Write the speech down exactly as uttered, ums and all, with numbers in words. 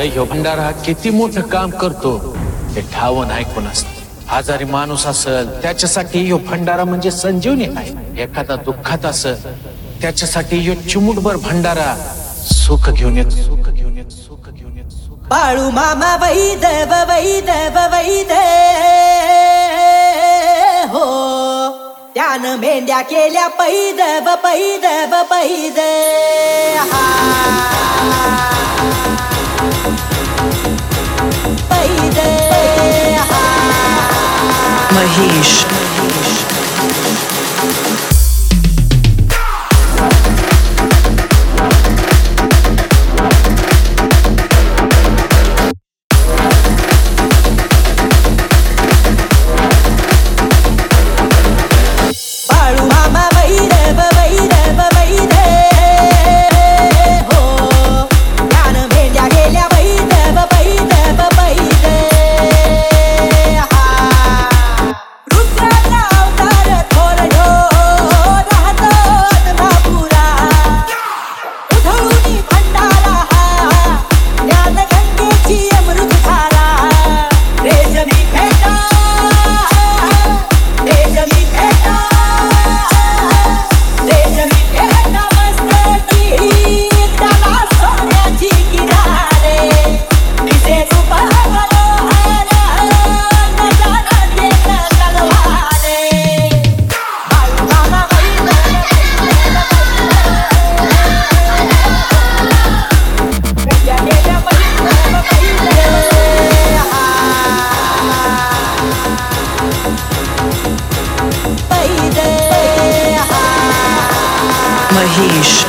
ह्यो भंडारा किती मोठं काम करतो ते ठावं नाही कोणास. आजारी माणूस असल त्याच्यासाठी ह्यो भंडारा म्हणजे संजीवनी आहे. एखादा दुःखात असल त्याच्यासाठी ह्यो चिमुटभर भंडारा सुख घेऊन येत सुख घेऊन येत सुख घेऊन येत सुख. बाळू मामा वैद वैद वैद हो, त्यानं मेंढ्या केल्या पैद व पैद व पैद. पैद महेश Mahesh